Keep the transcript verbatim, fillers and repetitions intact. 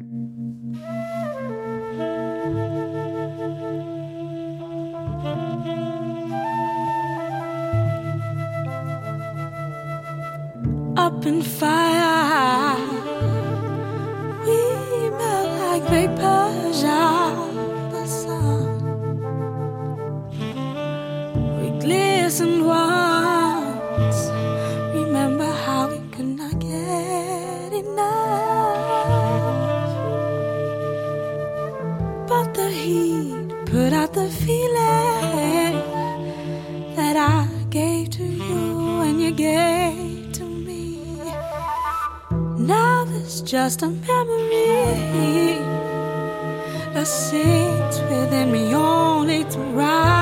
Up in fire, we melt like vapors of the sun. We glistened once. Remember how we could not get enough. But the heat put out the feeling that I gave to you and you gave to me. Now there's just a memory that sits within me only to rise.